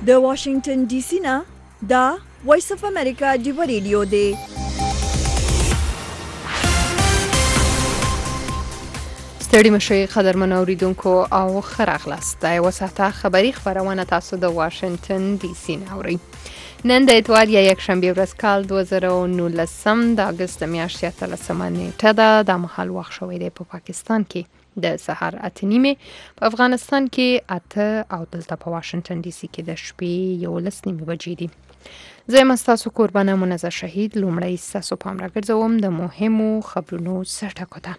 د واشنگټن ډي سي نه دا وایس اف امریکا ډیو ریډیو دی. ستړي مشئ قدرمن اوریدونکو او خراغلاست. دا یو ساعته خبری خبرونه تاسو د واشنگټن ډي سي نه اورئ. نن د اتوار یا یکشنبه ورځ کال 2019 د اگست میاشتې 13 نیټه ده. د مهال وخت شوی دی په پاکستان کې د سحر 8:30، په افغانستان کې 8 او دلته په واشنگټن ډي سي کې د شپې 11:30 بجې دي. زه یم ستاسو قربانه منزه شهید. لومړی ستاسو پام راګرځوم د مهمو خبرونو سرټکو ته.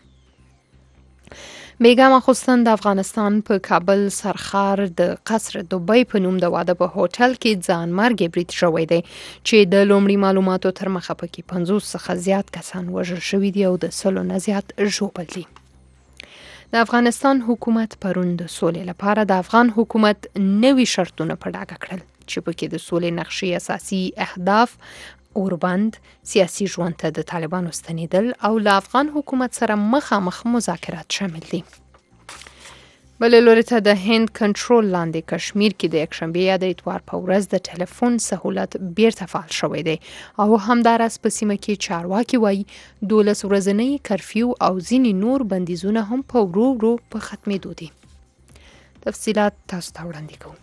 بیګم اخوستن د افغانستان په کابل سرخار د قصر دوبۍ په نوم د واده په هوټل کې ځان مرګ برید شوی دی چې د لومړي معلوماتو تر مخه پکې 50 څخه زیات کسان وژل شوي دي او د 100 نه زیات ژوبل دي. د افغانستان حکومت پرون د سولې لپاره د افغان حکومت نوي شرطونه په ډاګه کړل چې پکې د سولې نقشې اساسي اهداف اوربند، سیاسي ژوند ته د طالبانو ستنېدل او له افغان حکومت سره مخامخ مذاکرات شامل دي. بل لوري ته د هند کنټرول لاندې کشمیر کې د یکشنبه یا د اتوار په ورځ د ټلیفون سہولت بیرته فعال شوی دی او همدارس په سیمه کې چارواکي وایي 12 ورځنی کرفیو او ځینې نور بندیزونه هم په ورو ورو په ختمېدو دي. تفصیلات تاسو ته وړاندې کوو.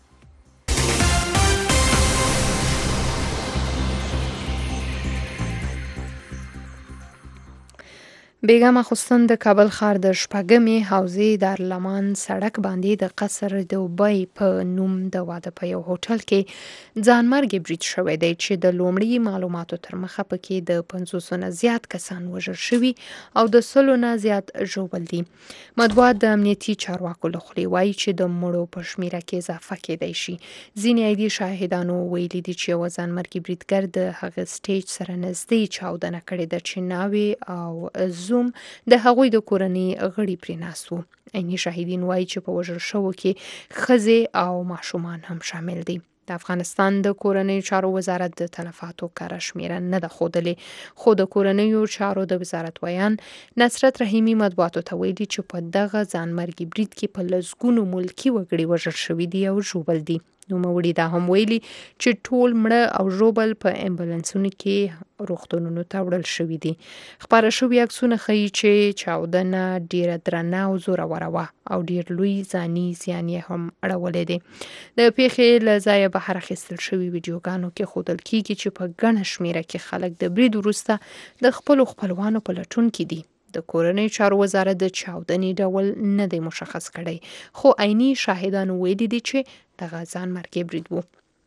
بیګم اخوستن د کابل ښار د شپږمې حوزې دارالمان سړک باندې د قصر دوبۍ په نوم د واده په یو هوټل کې ځان مرګ برید شوی دی چې د لومړي معلوماتو تر مخه پکې د 500 نه زیات کسان وژل شوي او د 100 نه زیات ژوبل دي. مطبوعات د امنیتي چارواکو له خولې وایي چې د مړو په شمیره کې اضافه کېدای شي. ځینې عادي شاهدانو ویلي دي چې یو ځان مرګ بریدګر د هغه سټیج سره نږدې چاودنه کړې ده چې ناوې او د هغوی د کورنۍ غړي پرې ناست وو. عیني شاهدین وایي چې په وژل شوو کې ښځې او ماشومان هم شامل دي. د افغانستان د کورنۍ چارو وزارت د تلفاتو کره شمیره نه ده ښودلې، خو د کورنیو چارو د وزارت ویان نصرت رحیمي مطبوعاتو ته ویلي چې په دغه ځانمرګي برید کې په لسګونو ملکي وګړي وژل شوي دي او ژوبل دي. نوموړي دا هم ویلي چې ټول مړه او ژوبل په امبولانسونو کې روغتونونو ته وړل شوي دي. خپاره شوي عکسونه ښیي چې چاودنه ډیره درنه او زوروره وه او ډیر لوی ځاني زیان یې هم اړولی دی. د پیښې له ځایه بهر اخیستل شوي ویډیوګانو کې ښودل کیږي چې په ګڼه شمیره کې خلک د برید وروسته د خپلو خپلوانو په لټون کې دي. د کورنۍ چارو وزارت د چاودنې ډول نه دی مشخص کړی، خو عیني شاهدانو ویلي دي چې دغه ځان مرګي برید وو.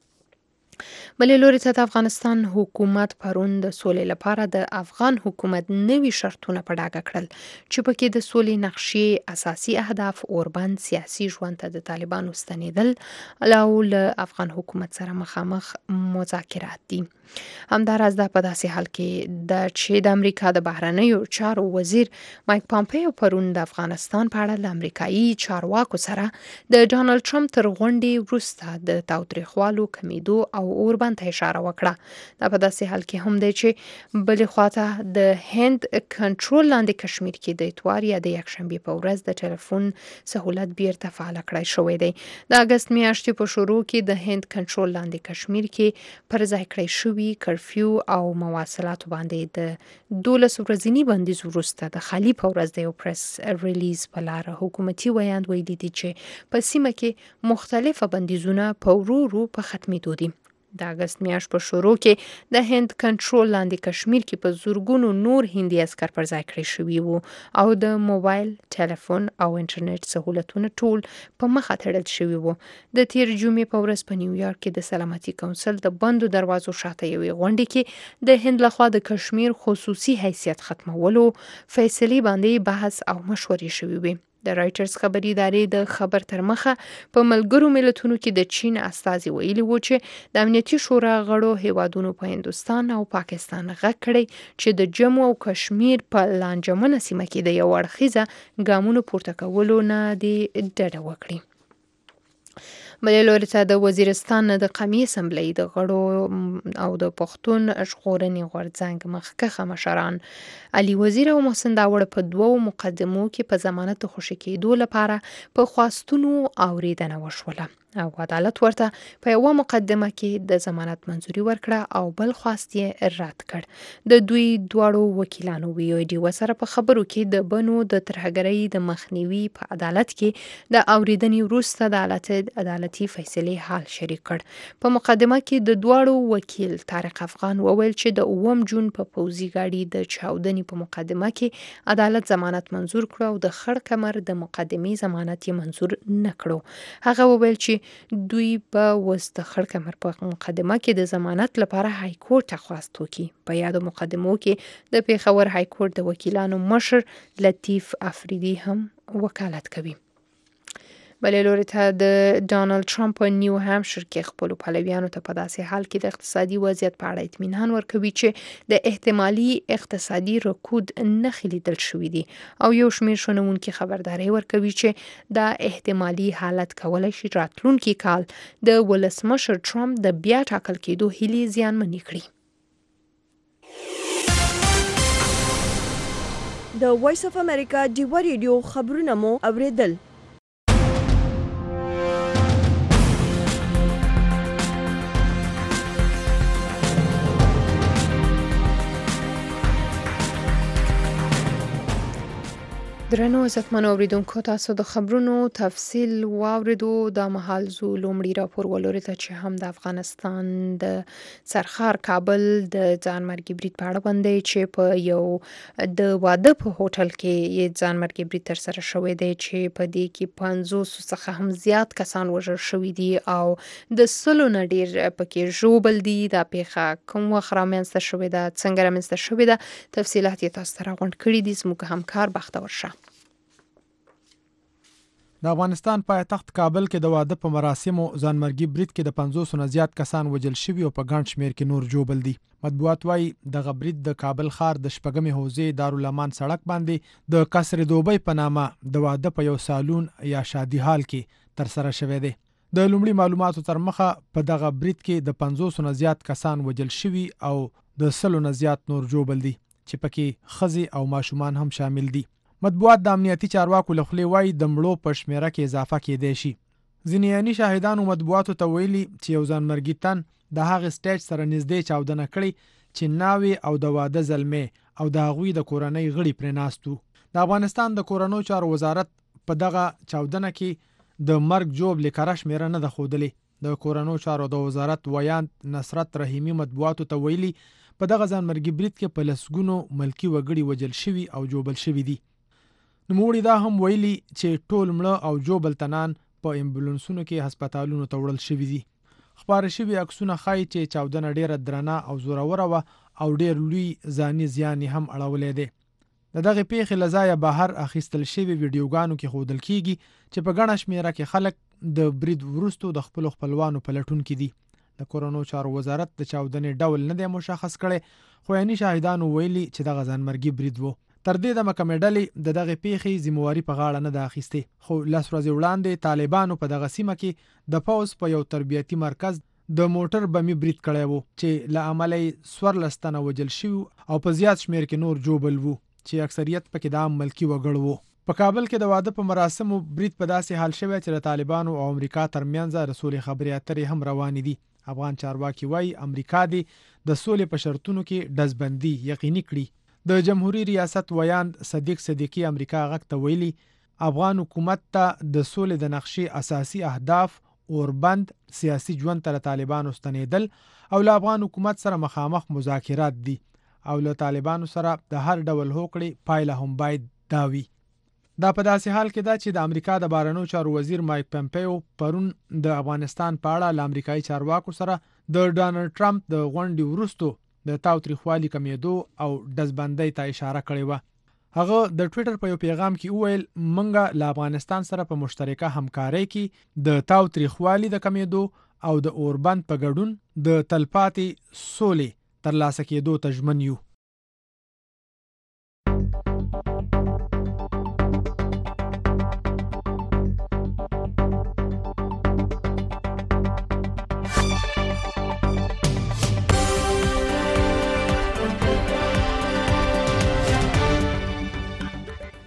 بلې لوري ته د افغانستان حکومت پرون د سولې لپاره د افغان حکومت نوي شرطونه په ډاګه کړل چې پکې د سولې نقشې اساسي اهداف اوربند، سیاسي ژوند ته د طالبانو ستنېدل او له افغان حکومت سره مخامخ مذاکرات دي. همداراز دا په داسې حال کې د چې د امریکا د بهرنیو چارو وزیر مایک پامپیو پرون د افغانستان په اړه له امریکایي چارواکو سره د ډانلډ ټرمپ تر غونډې وروسته د تاوتریخوالو کمیدو او اوربند ته اشاره وکړه. دا په داسې حال کې هم دی چې بلې خواته د هند کنټرول لاندې کشمیر کې د اتوار یا د یکشنبه په ورځ د ټلیفون سہولت بیرته فعال کړی شوی دی. د اگست میاشتې په شروع کې د هند کنټرول لاندې کشمیر کې پر ځای کړی شوی کرفیو او مواصلاتو باندې د 12 ورځنی بندیز وروسته د خالی په ورځ د یو پریس ریلیز په لار حکومتي ویاند ویلي دي چې په سیمه کې مختلفه بندیزونه په ورو ورو په ختمېدو دي. د اگست میاشت په شروع کې د هند کنټرول لاندې کشمیر کې په زورګونو نور هندي عسكر پر ځای کړی شوي وو او د موبایل، ټلیفون او انټرنیټ سہولتونه ټول په مخه تړل شوي وو. د تیر جمعې په ورځ په نیویارک کې د سلامتي کونسل د بندو دروازو شاته یوې غونډې کې د هند لخوا د کشمیر خصوصي حیثیت ختمولو فیصلې باندې بحث او مشورې شوي وي. د رایټرز خبري ادارې د خبر تر مخه په ملګرو ملتونو کې د چین استازي ویلي وو چې د امنیتي شورا غړو هیوادونو په هندستان او پاکستان غږ کړی چې د جموں او کشمیر په لانجمنه سیمه کې د یو اړخیزه ګامونو پورته کولو نه دی ډډه وکړي. بلې لوري ته د وزیرستان د قومي اسمبلی د غړو او د پښتون ژغورنې غورځنګ مخکښه مشران علي وزیر او محسن داوړ په دوو مقدمو کې په ضمانت خوشي کېدو لپاره په خواستونو اوریدنه وشوله او عدالت ورته په یو مقدمه کې د ضمانت منځوري ورکړه او بل خواست یې رد کړ د دوی دواړو وکیلانو ویډیو سره په خبرو کې د بنو د ترهګرۍ د مخنیوي په عدالت کې د اوریدنې وروسته د عدالتي فیصلې حال شریک کړ په مقدمه کې د دواړو وکیل طارق افغان وویل چې د 9 جون په پوزي غاړي د چاودنې په مقدمه کې عدالت ضمانت منظور کړ او د خړ کمر د مقدمې ضمانت یې منظور نه کړو هغه وویل چې دوی په وسط خړ کمر په مقدمه کې د ضمانت لپاره های کورټ ته خواست وکړي په یادو مقدمو کې د پیښور های کورټ د وکیلانو مشر لطیف افریدي هم وکالت کوي بلې لوري ته د ډانلډ ټرمپ په نیو هامشیر کې خپل پلویانو ته په داسې حال کې د اقتصادي وضعیت په اړه اطمینان ورکوي چې د احتمالي اقتصادي رکود نښې لیدل شوې دي او یو شمېر شنونکي خبرداري ورکوي چې دا احتمالي حالت کولای شي راتلونکي کال د ولسمشر ټرمپ د بیا ټاکل کېدو هیلې زیانمنې کړي د وایس اف امریکا ډیوا ریډیو خبرونه مو اوریدل درنو عزتمنو اوریدونکو تاسو د خبرونو تفصیل واوریدو د مهال زو لومړی راپور ولوري ته چې هم د افغانستان د سرخار کابل د ځانمرګي برید په اړه باندې چې په یو د واده په هوټل کې یې ځانمرګي برید تر سره شوی دی چې په دې کې 500 څخه هم زیات کسان وژل شوي دي او د سلو نه ډیر پکې ژوبل دي د پیښه کوم وخت رامنځته شوې ده څنګه رامنځته شوې ده تفصیلات یې تاسو ته راغونډ کړي دي زموږ همکار بختور شه د افغانستان پایتخت کابل کې د واده په مراسمو ځانمرګي برید کې د 500 نه زیات کسان وژل شوي او په ګڼ شمېر کې نور ژوبل دي مطبوعات وايي دغه برید د کابل ښار د شپږمې حوزې دارالامان سړک باندې د قصر دوبۍ په نامه د واده په یو سالون یا شادي هال کې تر سره شوی دی د لومړي معلوماتو تر مخه په دغه برید کې د 500 نه زیات کسان وژل شوي او د 100 نه زیات نور ژوبل دي چې پکې ښځې او ماشومان هم شامل دي مطبوعات د امنیتي چارواکو له خولې وایي د مړو په شمیره کې اضافه کېدای شي ځینې عیني شاهدانو مطبوعاتو ته ویلي چې یو ځانمرګي تن د هغې سټیج سره نږدې چاودنه کړې چې ناوې او د واده زلمې او د هغوی د کورنۍ غړي پرې ناست وو د افغانستان د کورنیو چارو وزارت په دغه چاودنه کې د مرګ جوب لیکره شمیره نه ده ښودلې د کورنیو چارو د وزارت ویاند نصرت رحیمي مطبوعاتو ته ویلي په دغه ځانمرګي برید کې په لسګونو ملکي وګړي وژل شوي او ژوبل شوي دي نوموړي دا هم ویلي چې ټول مړه او ژوبل تنان په امبولانسونو کې هسپتالونو ته وړل شوي دي خپاره شوي عکسونه ښایي چې چاودنه ډیره درنه او زوروره وه او ډیر لوی ځاني زیان هم اړولی دی د دغې پیښې له ځایه بهر اخیستل شوي ویډیوګانو کې ښودل کیږي چې په ګڼه شمېره کې خلک د برید وروستو د خپلو خپلوانو په لټون کې دي د کورنیو چارو وزارت د چاودنې ډول نه دی مشخص کړی خو عیني شاهدانو ویلي چې دغه ځانمرګي برید و تر دې د محکمې ډلې د دغې پیښې ذمواري په غاړه نه ده اخیستې خو 10 ورځې وړاندې طالبانو په دغه سیمه کې د پوځ په یو تربیتي مرکز د موټر بمي برید کړی و چې له امله یې 14 تنه وژل شوي او په زیات شمېر کې نور ژوبل وو چې اکثریت پکې د عام ملکي وګړو وو په کابل کې د واده په مراسمو برید په داسې حال شوی چې د طالبانو او امریکا ترمنځ د سولې خبرې اترې هم روانې دي افغان چارواکي وایي امریکا دې د سولې په شرطونو کې ډزبندي یقیني کړي د جمهوریت ریاست ویاند صدیق صدیقی امریکا غږ ته ویلي افغان حکومت ته د سولې د نقشې اساسي اهداف اوربند سیاسي ژوند ته طالبانو ستنېدل او له افغان حکومت سره مخامخ مذاکرات دي او له طالبانو سره د هر ډول هوکړې پایله هم باید دا وي دا په داسې حال کې ده چې د امریکا د بهرنیو چارو وزیر مایک پمپیو پرون د افغانستان په اړه له امریکایي چارواکو سره د ډانلډ ټرمپ د غونډې وروستو د تاوتریخوالي کمیدو او ډزبندۍ ته اشاره کړې وه هغه د ټویټر په یو پیغام کې وویل موږ له افغانستان سره په مشترکه همکارۍ کې د تاوتریخوالي د کمیدو او د اوربند په ګډون د تلپاتې سولې ترلاسه کېدو ته ژمن یو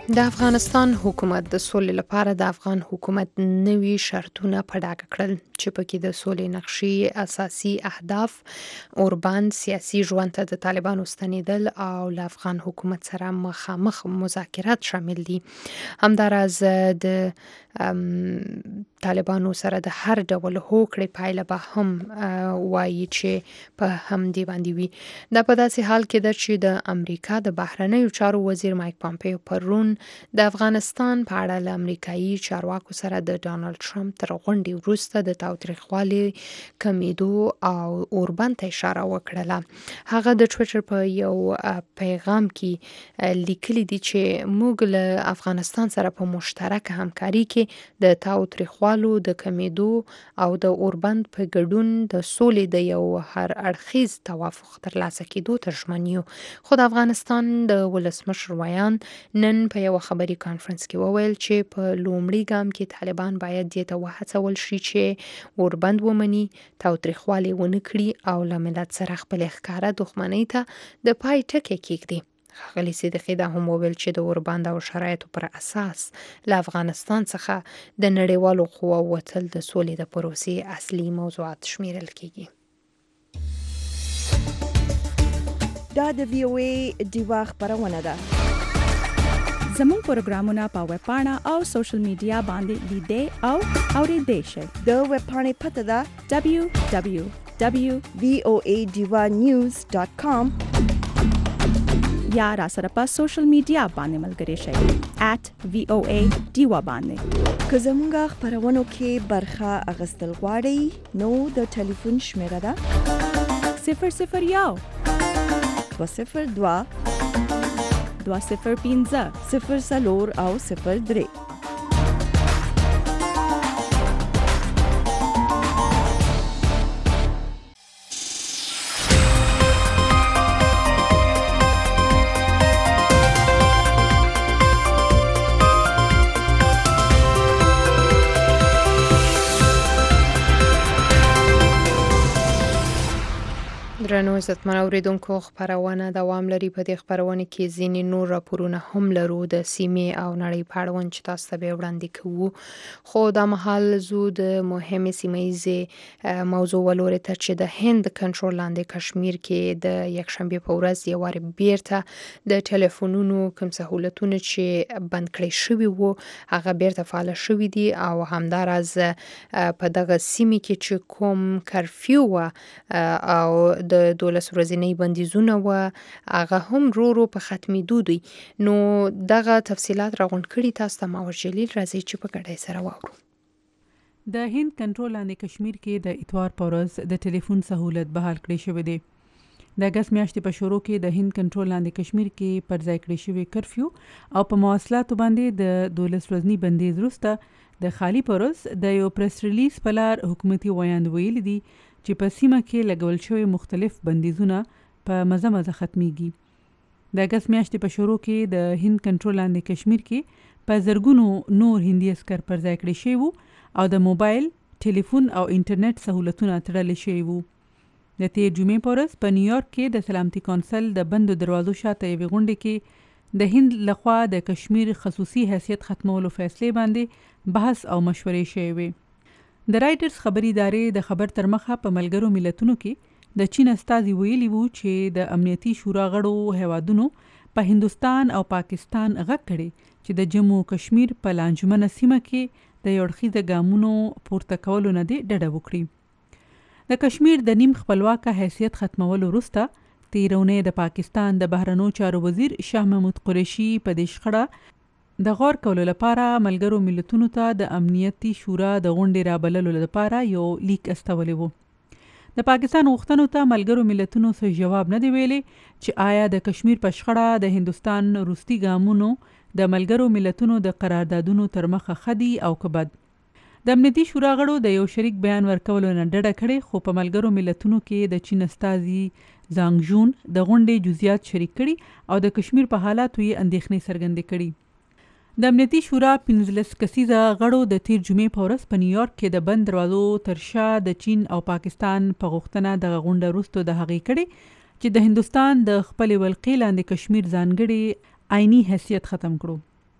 د افغانستان حکومت د سولې لپاره د افغان حکومت نوي شرطونه په ډاګه کړل چې پکې د سولې نقشې اساسي اهداف اوربان سیاسي ژوند ته د طالبانو ستنېدل او له افغان حکومت سره مخامخ مذاکرات شامل دي. همداراز د طالبانو سره د هر ډول هوکړې پایله به هم وایي چې په همدې باندې وي. دا په داسې حال کې ده چې د امریکا د بهرنیو چارو وزیر مایک پامپیو پرون د افغانستان په اړه له امریکایي چارواکو سره د ډانلډ ټرمپ تر غونډې وروسته د تاوتریخوالي کمیدو او اوربند ته اشاره وکړله. هغه د ټویټر په یو پیغام کې لیکلي دي چې موږ له افغانستان سره په مشترکه همکاري کې د تاوتریخوالو د کمیدو او د اوربند په ګډون د سولې د یو هر اړخیز توافق ترلاسه کېدو ته ژمن یو. خو د افغانستان د ولسمشر ویان نن په یو خبري کانفرنس کې وویل چې په لومړي ګام کې طالبان باید دې ته وهڅول شي چې اوربند ومني، تاوتریخوالي ونه کړي او له ملت سره خپل ښکاره دښمنۍ ته د پای ټکی کېږدي. ښاغلي صدیقي دا هم وویل چې د اوربند او شرایطو پر اساس له افغانستان څخه د نړیوالو قواو وتل د سولې د پروسې اصلي موضوعات شمیرل کېږي. دا د VOA ډیوا خبرونه ده. زموږ پروګرامونه په ویب پاڼه او سوشل میډیا باندې لیدئ او اورېدئ شئ. د ویب پاڼې پته ده www.voadivanews.com یا را سره په سوشل میډیا باندې ملګري شئ @VOA ډیوا باندې. که زموږ خبرونو کې برخه اخیستل غواړئ نو د ټلیفون شمیره ده 001 202 205 04 او 03. درنو عزتمن اوریدونکو خبرونه دوام لري. په دې خبرونه کې ځینې نور راپورونه هم لرو د سیمې او نړۍ په اړه چې تاسو ته به وړاندې کوو. خو دا مهال زو د مهمه سیمایي موضوع ولوري ته چې د هند کنټرول لاندې کشمیر کې د یکشنبه په ورځ یو وار بیرته د ټلیفونونو کوم سہولتونه چې بند کړی شوی وو هغه بیرته فعال شوی دي او همداراز په دغه سیمې کې چې کوم کرفیو او د 12 ورځې بندیزونه و هغه هم رو په ختمېدو دي. نو دغه تفصيلات راغونډ کړي تاسو ته ماور جلیل راځي چې په ګډه سره واورو. د هند کنټرول لاندې کشمیر کې د اتوار په ورځ د ټلیفون سہولت بحال کړی شوی دی. د اگست میاشتې په شروع کې د هند کنټرول لاندې کشمیر کې پر ځای کړی شوی کرفیو او په مواصلاتو باندې د 12 ورځې بندیز وروسته د خالی پروس د یو پریس ریلیز په لار حکومتي ویاند ویل دي چې په سیمه کې لګول شوی مختلف بندیزونه په مزه ختميږي. د اگست میاشتې په شروع کې د هند کنټرول لاندې کشمیر کې په زرګونو نور هندي عسكر پر ځای کړی شوی وو او د موبایل، ټلیفون او انټرنیټ سہولتونه تړل شوی وو. د تیر جمعې په ورځ په نیویارک کې د سلامتي کونسل د بندو دروازو شاته یوې غونډې کې د هند لخوا د کشمیر خصوصي حیثیت ختمولو فیصلې باندې بحث او مشورې شوی وي. د رائټرز خبري ادارې د خبر تر مخه په ملګرو ملتونو کې د چین استازي ویلي وو چې د امنیتي شورا غړو هیوادونو په هندستان او پاکستان غږ کړي چې د جموں کشمیر په لانجمنه سیمه کې د یوړخیزه ګامونو پورته کولو نه دی ډډه وکړي. د کشمیر د نیم خپلواکه حیثیت ختمولو وروسته تیرونه د پاکستان د بهرنیو چارو وزیر شاه محمود قریشي په دې شخړه د غور کولو لپاره ملګرو ملتونو ته د امنیتي شورا د غونډې رابللو لپاره یو لیک استولی وو. د پاکستان غوښتنو ته ملګرو ملتونو څه جواب نه دی ویلي چې آیا د کشمیر په شخړه د هندستان روسي ګامونو د ملګرو ملتونو د قراردادونو تر مخه خدي او کبد. د امنیتي شورا غړو د یو شریک بیان ورکولو نه ډډه کړې خو په ملګرو ملتونو کې د چین استازي زانګ جون د غونډې جزئیات شریک کړي او د کشمیر په حالاتو یې اندېښنې څرګندې کړي. د امنیتي شورا 15 کسیزه غړو د تیر جمعې په ورځ په نیویارک کې د بند دروازو تر شا د چین او پاکستان په غوښتنه د غونډه وروسته د هغې کړي چې د هندستان د خپل ولقې لاندې کشمیر ځانګړي آئینی حیثیت ختم کړو.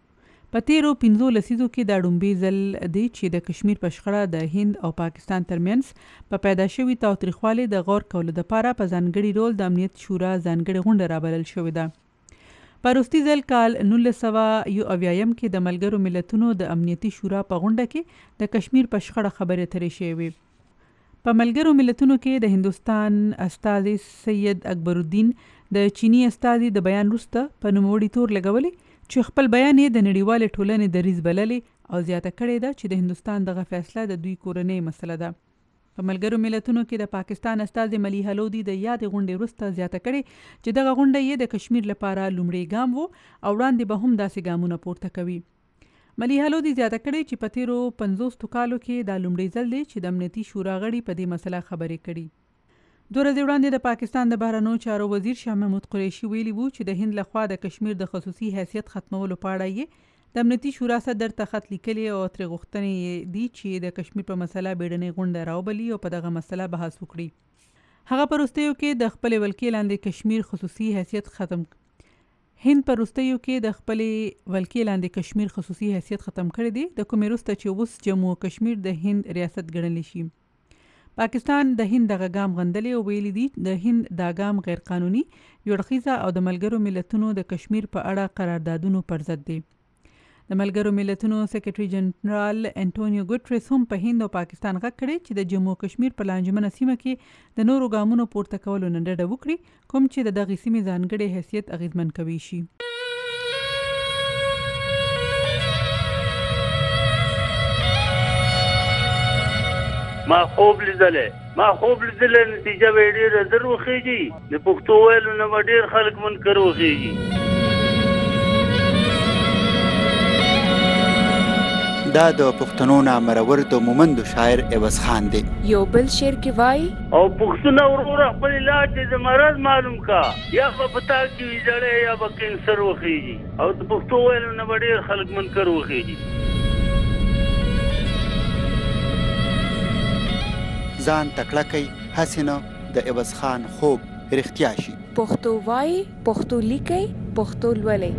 په تیرو 15 لسیزو کې دا ډومبي ځل دی چې د کشمیر په شخړه د هند او پاکستان ترمنځ په پیدا شوي تاوتریخوالي د غور کولو لپاره په ځانګړي ډول د امنیت شورا ځانګړې غونډه رابلل شوې ده. په وروستي ځل کال 1971 کې د ملګرو ملتونو د امنیتي شورا په غونډه کې د کشمیر په شخړه خبرې اترې شوې. په ملګرو ملتونو کې د هندوستان استازي سید اکبر الدین د چینی استازي د بیان وروسته په نوموړي تور لګولي چې خپل بیان یې د نړیوالې ټولنې دریځ بللې او زیاته کړې ده چې د هندوستان دغه فیصله د دوی کورنۍ مسله ده. په ملګرو ملتونو کې د پاکستان استازي ملیحه لودي د یادې غونډې وروسته زیاته کړې چې دغه غونډه یې د کشمیر لپاره لومړی ګام و او وړاندې به هم داسې ګامونه پورته کوي. ملیحه لودي زیاته کړې چې په تیرو 50 کالو کې دا لومړی ځل دی چې د امنیتي شورا غړي په دې مسله خبرې کړي. 2 ورځې وړاندې د پاکستان د بهرنیو چارو وزیر شاه محمود قریشي ویلي وو چې د هند لخوا د کشمیر د خصوصي حیثیت ختمولو په اړه یې د امنیتي شورا صدر ته خط لیکلی او ترې غوښتنې دي چې د کشمیر په مسله بیړنۍ غونډه راوبلي او په دغه مسله بحث وکړي. هغه په وروستیو کې د خپلې ولکې لاندې کشمیر خصوصي حیثیت ختم هند په وروستیو کې د خپلې ولکې لاندې کشمیر خصوصي حیثیت ختم کړی دی د کومې وروسته چې اوس جموں و کشمیر د هند ریاست ګڼلی شي. پاکستان د هند دغه ګام غندلی او ویلي دي د هند دا ګام غیر قانوني یوړخیزه او د ملګرو ملتونو د کشمیر په اړه قراردادونو پر ضد دی. د ملګرو ملتونو سیکریټري جنرال انټونیو ګوټریس هم په هند او پاکستان غږ کړی چې د جموں کشمیر په لانجمنه سیمه کې د نورو ګامونو پورته کولو نه ډډه وکړي کوم چې د دغې سیمې ځانګړی حیثیت اغیزمن کوي شي. ما خوب لیدلې نتیجه به ډېره زر وخېږي د پښتو ویلو نه به ډېر خلک منکر وخېږي. دا د پښتنو نامرور د مومندو شاعر عوض خان دی. یو بل شعر کې وایي او پښتونه وروره خپل علاج د مرض معلوم کا یا به پتا کې ویجړې یا به کینسر وخېږي او د پښتو ویلو نه به ډېر خلک منکر وخېږي. ځان تکړه کوي هسې نه د عوض خان خوب رښتیا شي. پښتو وایي پښتو لیکي پښتو لولئ.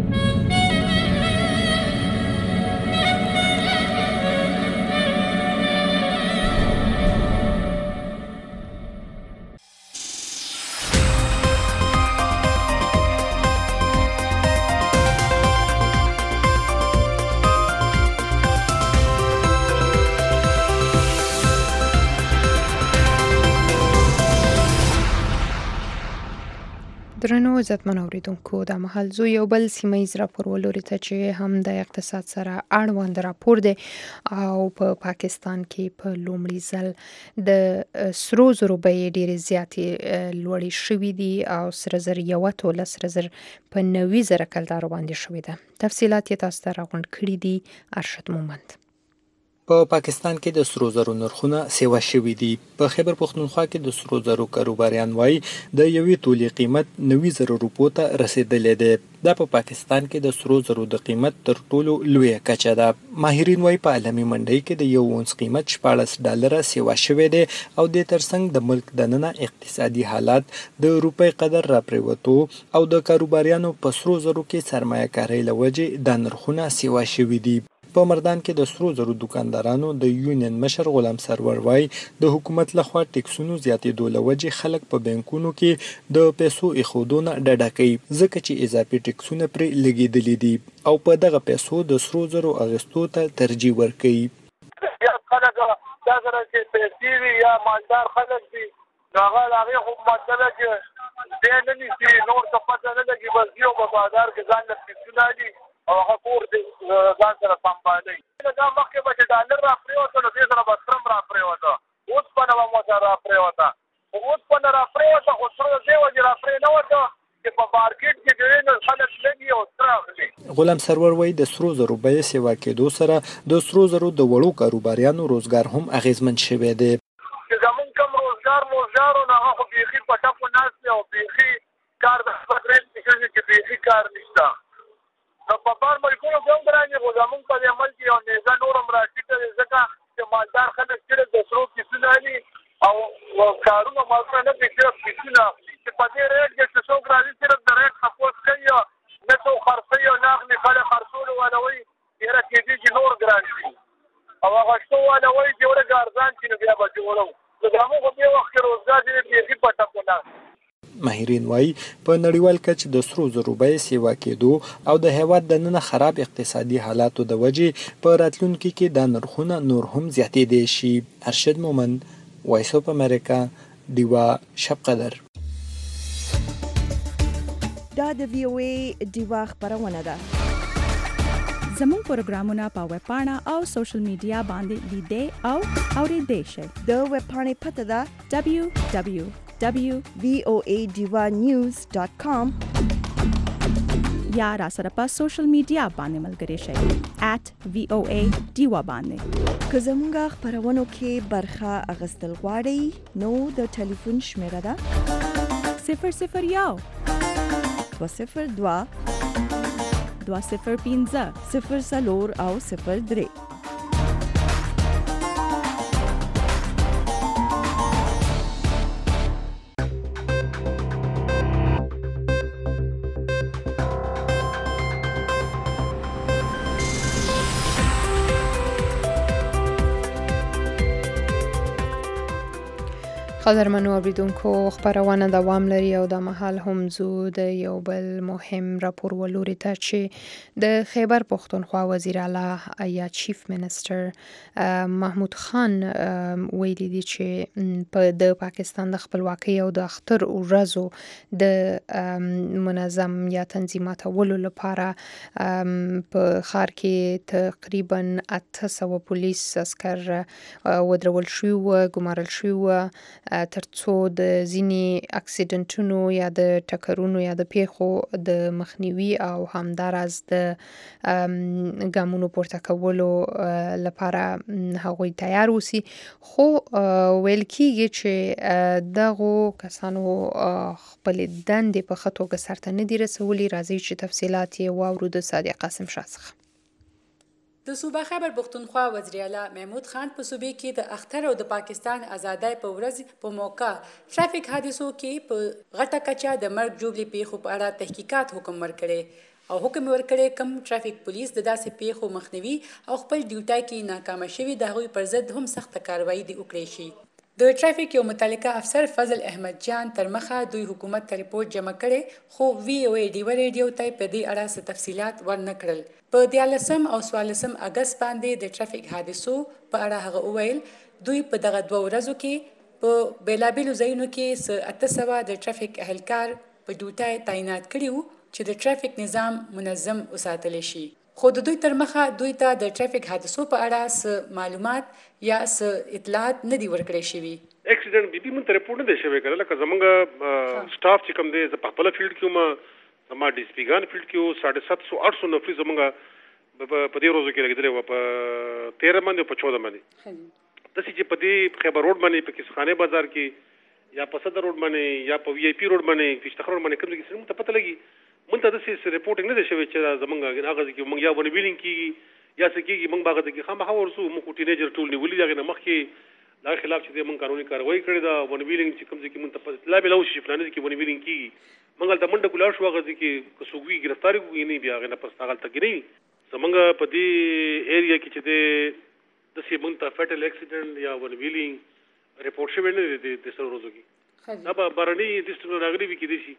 درنو عزتمن اوریدونکو د مهال زو یو بل سیمایي راپور ولوري ته چې هم د اقتصاد سره اړوند راپور دی او په پاکستان کې په لومړي ځل د سرو زرو بیې ډېرې زیاتې لوړې شوې دي او سره زر یو توله سره زر په 90,000 کلدارو باندې شوې ده. تفصیلات یې تاسو ته راغونډ کړي دي ارشد مومند. په پاکستان کې د سرو زرو نرخونه سیوا شوي دي. په خیبر پښتونخوا کې د سرو زرو کاروباریان وایي د یوې تولې قیمت 90,000 روپو ته رسیدلی دی. دا په پاکستان کې د سرو زرو د قیمت تر ټولو لویه کچه ده. ماهرین وایي په عالمي منډۍ کې د یو اونس قیمت $14 سیوا شوی دی او د ترڅنګ د ملک دننه اقتصادي حالات د روپۍ قدر راپریوتو او د کاروباریانو په سرو زرو کې سرمایه کارۍ له وجې دا نرخونه سیوا شوي دي. په مردان کې د سرو زرو دکاندارانو د یونین مشر غلام سرور وایي د حکومت لخوا ټیکسونو زیاتېدو له وجې خلک په بانکونو کې د پیسو ایښودو نه ډډه کوي ځکه چې اضافي ټیکسونه پرې لګېدلي دي او په دغه پیسو د سرو زرو اخیستو ته ترجیح ورکوي. یا خلک دا سره چې پیسې وي یا مالدار خلک دي نو هغه خو مطلب چې دی نه نیسي نور څه پته نه لګي بس یو په بازار کې ځان له ټیکسونه دي او هغه کور دې ځان سره سمبالوي. دا مخکې به چې ډالر راپرېوته نو دې سره به سرم راپرېوته اوسپنه به مو سره راپرېوته اوسپنه راپرېوته خو سره دې وجې راپرې نه وته چې په مارکېټ کې دی نو خلک لګي او سره اخلي. غلام سرور وایي د سرو زرو بیې سیوا کېدو سره د سرو زرو د وړو کاروباریانو روزګار هم اغېزمن شوی دی. چې زمونږ کوم روزګار نو هغه خو بیخي په ټپو ناست دی او بیخي کار د خبرې چې بیخي کار نشته. نو په بار ملکونو کې هم ګرانې خو زمونږ په دې عمل کې یو نیزه نور هم راټیټه دی ځکه چې مالدار خلک صرف د سرو کیسونه اخلي او کارونه مالونه نه کوي صرف کیسونه اخلي چې په دې ریټ کې چې څوک راځي صرف د ریټ تپوس کوي نه څوک خرڅوي او نه اخلي خلک خرڅولو والا وایي غشتو والا وایي چې وړه ګارزان چې نو بیا به جوړو نو دا موږ په دې وخت کې روزګار دې بیخي په ټپو نه. ماهرین وایي په نړیوال کچه د سرو زرو بیې سیوا کېدو او د هیواد د نن خراب اقتصادي حالاتو د وجې په راتلونکي کې دا نرخونه نور هم زیاتېدی شي. ارشد مومند، وایس اف امریکا، ډیوا شب قدر. دا د وی او ای ډیوا خبرونه ده. زموږ پروګرامونه په ویب پاڼه او سوشل میډیا باندې لیدئ او اورېدئ شئ. د ویب پاڼې پته ده www.voadivanews.com یا را سره په سوشل میډیا باندې ملګري شئ @VOA ډیوا باندې. که زموږ خبرونو کې برخه اخیستل غواړئ نو د ټلیفون شمیره ده 001 202 205 04 او 03. قدرمنو اوریدونکو، خبرونه دوام لري او د مهال هم زو د یو بل مهم راپور ولوري ته چې د خیبر پختونخوا وزیر اعلی یا چیف منسٹر محمود خان ویلي دي چې د پاکستان د خپلواکۍ او د اختر ورځو د منظم یا تنظیماتولو لپاره په ښار کې تقریبا 800 پولیس عسكر ودرول شوي و، ګمارل شوي و ترڅو د ځینی اکسیډنټونو یا د ټکرونو یا د پیښو د مخنیوي او همدارس د ګامونو پورته کولو لپاره هغوی تیار وسی. خو ویل کیږي چې دغه کسانو خپل دندې په ښه توګه سرته نه دي رسولي. راځي چې تفصیلات یې واورو د صادق قاسم شاه څخه. د صوبه خیبر پختونخوا وزیر اعلی محمود خان په صوبې کې د اختر او د پاکستان آزادۍ په ورځ په موقع ټرافیک حادثو کې په غټه کچه د مرګ ژوبلې پیښو په اړه تحقیقات حکم ورکړي او حکم ورکړي کم ټرافیک پولیس د داسې پیښو مخنیوي او خپل ډیوټي کې ناکامه شوي د هغوی پر ضد هم سخت کاروایی دی وکړي شي. د ټرافیک یو متعلقه افسر فضل احمد جان تر مخه دوی حکومت ته ریپورت جمع کړي خو وی او ای ډیوا ریډیو ته په دې اړه څه تفصيلات ورنه کړل. په 14 او 14 اگست باندې د ټرافیک حادثو په اړه هغه وویل دوی په دغه 2 ورځو کې په بیلابیلو ځایونو کې 800 د ټرافیک اهلکار په ډیوټي تعینات کړي چې د ټرافیک نظام منظم وساتل شي. خو د دوی تر مخه دوی ته د ټرافیک حادثو په اړه معلومات یا اطلاعات نه دی ورکړی شوی. اکسیډنټ بي مونږ ته رپورټ نه دی شوی کړل لکه زمونږ سټاف چې کوم دی په خپل فیلډ کې ما ډي سي پي ګان فیلډ کې 750-800 نفر زمونږ په دې روزو کې لګیدل و په 13 باندې او په 14 باندې د سې چې په دې خیبر روډ باندې په کیسخانه بازار کې یا په صدر روډ باندې یا په وی آی پی روډ باندې فشتخر روډ باندې کوم کې سره ته پته لګي مونږ ته د سې رپورټینګ نه دی شوی چې زمونږ هغه کې مونږ یا ون ویلینګ کې یا څه کېږي مونږ باغ ته کې خامخا ورسو مونږ ټینیجر ټول نیولې دغه مخ کې دا خلاف چې مونږ قانوني کاروایی کړې دا ون ویلینګ چې کوم ځکه مونږ ته اطلاع ملو شي فلانه کې ون ویلینګ کېږي مونږ ته منډه کولای شو هغه کې کسوګي گرفتاری کوي نه بیا هغه نه پس هغه تک نه زمونږ په دې ایریا کې چې د سې مونږ ته فیټل اکسیډنټ یا ون ویلینګ ریپورټ شوی نه دی د سره روزو کې دا به بارني ډیسټریکټ راغلي وي کې دي شي.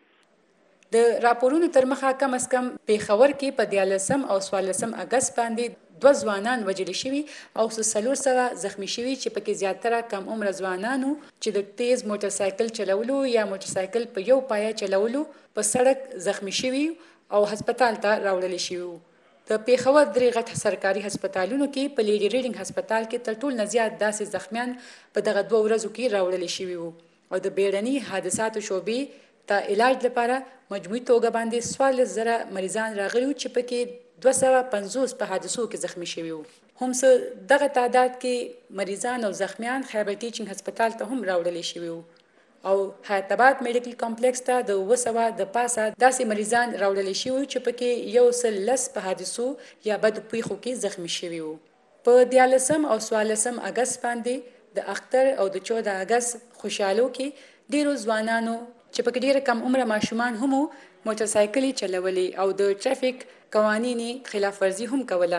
د راپورونو تر مخه کم از کم پیښور کې په 14 او 14 اگست باندې 2 ځوانان وژل شوي او 300 زخمی شوي چې پکې زیاتره کم عمر ځوانانو چې د تیز موټر سایکل چلولو یا موټر سایکل په یو پایه چلولو په سړک زخمی شوي او هسپتال ته راوړل شوي. د پیښور درې غټ سرکاري هسپتالونو کې په لیډي ریډینګ هسپتال کې تر ټولو زیات داسې زخمیان په دغه 2 ورځو کې راوړل شوي وو او د بیړني حادثاتو شوبې ته علاج لپاره مجموعي توګه باندې 14,000 مریضان راغلي چې پکې 250 په حادثو کې زخمی شوي وو. هم دغه تعداد کې مریضان او زخمیان خیبر ټیچینګ هسپتال ته هم راوړل شوي وو او حیات آباد میډیکل کمپلیکس ته د 200 د پاسه داسې مریضان راوړل شوي چې پکې 110 په حادثو یا بد پیښو کې زخمی شوي وو. په 14 او 14 اگست باندې د اختر او د 14 اگست خوشحالو کې ډیرو ځوانانو چې په ډیره کم عمره ماشومان هم موټر سایکل چلولې او د ټرافیک قوانینو خلاف ورزي هم کوله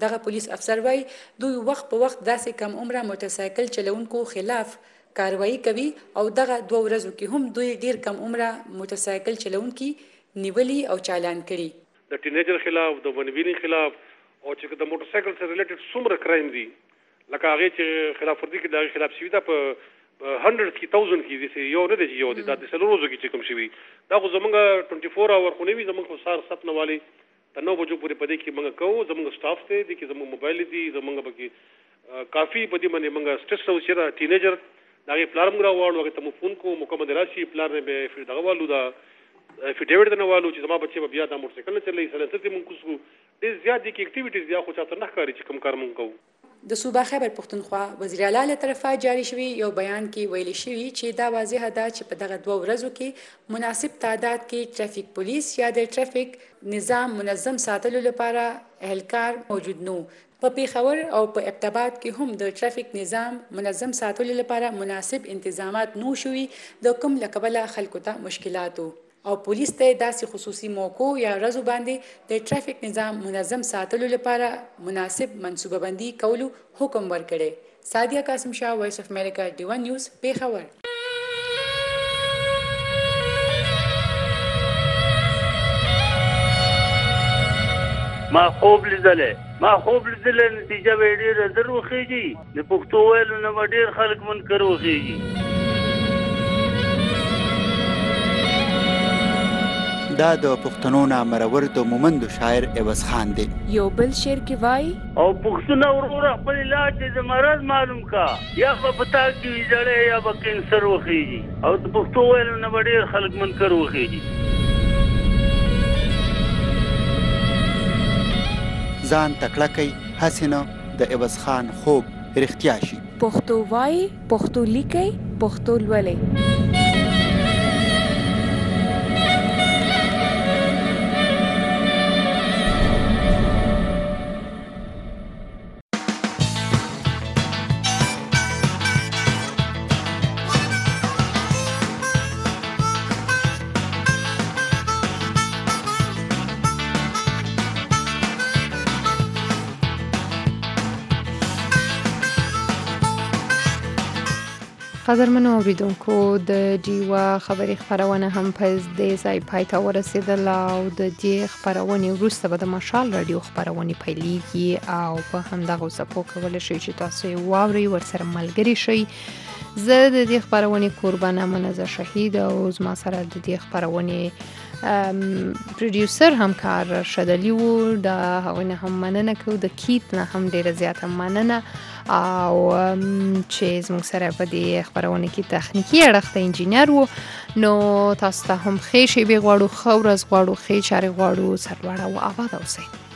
دغه پولیس افسر وایي دوی وخت په وخت داسې کم عمره موټرسایکل چلونکو خلاف کاروایی کوي او دغه 2 ورځو کې هم دوی ډیر کم عمره موټرسایکل چلونکي نیولي او چالان کړي د ټینیجر خلاف د ونویني خلاف او چې د موټرسایکل سره ریلیټډ څومره کرایم دي لکه هغه چې خلاف ورزي کې د خلاف شوی دا په 100 کې 1000 کې دي یو نه دی یو دی د سلوروزو کې چې کوم شوی دا خو زمونږ 24 اور خو نه وي زمونږ سار 7 نه والی د 9 بجو پورې پدې کې موږ کوو زمونږ سټاف ته دي کې زمونږ موبایل دي زمونږ بګي کافي پدې باندې موږ سټرس او چې ټینیجر دا یې پلارم غواړو هغه ته فون کو مکمل راشي پلار نه به فیر دغه والو دا فیډیوډ نه والو چې زما بچي بیا د موټرسایکل نه چلای سره ته موږ کوسو ډېر زیات دي کې اکټیویټیز یا خو چاته نه ښکاري چې کوم کار موږ کوو د صوبه خیبر پښتونخوا وزیر اعلی له طرفه جاری شوی یو بیان کې ویل شوی چې دا واضح ده چې په دغه 2 ورځو کې مناسب تعداد کې ټرافیک پولیس یا د ټرافیک نظام منظم ساتلو لپاره اهلکار موجود نو په پیښور او په ابتاباد کې هم د ټرافیک نظام منظم ساتلو لپاره مناسب انتظامات نو شوي د کوم لکبله خلکو ته مشکلاتو او پولیس ته داسې خصوصي موقع یا ورځو باندې د ټرافیک نظام منظم ساتلو لپاره مناسب منصوبه بندي کولو حکم ورکړي سادیا قاسم شاه وایس اف امریکا ډیوان نیوز پیښور ما خوب لیدلې نتیجه به ډېره زر وخیږي د پښتو ویلو نه به ډېر خلک منکر وخیږي دا د پښتنو نامرور د مومندو شاعر عوض خان دی یو بل شعر کې وایي او پښتون وروره خپل علاج د مرض معلوم کا یا په پتا کې ویجړې یا په کینسر وخیږي او د پښتو ویلو نه به ډېر خلک منکر وخیږي ځان تکړه کوي هسې نه د عوض خان خوب رښتیا شي پښتو وایي پښتو لیکي پښتو لولي قدرمنو اوریدونکو د ډیوا خبري خبرونه هم په دې ځای پای ته ورسېدل او د دې خبرونې وروسته به د مشال رادیو خبرونه پیلېږي او په همدغه صفو کولی شئ چې تاسو یې واورئ ورسره ملګري شئ زه د دې خبرونې قربانه منزه شهید او زما سره د دې خبرونې پروډیوسر همکار شدلی وو د هغوی نه هم مننه کوو د کیت نه هم ډېره زیاته مننه او چې زموږ سره په دې خبرونه کې تخنیکي اړخ ته انجینر وو نو تاسو ته هم ښې شیبې غواړو ښه ورځ غواړو ښې چارې غواړو سرلوړه او آباد اوسئ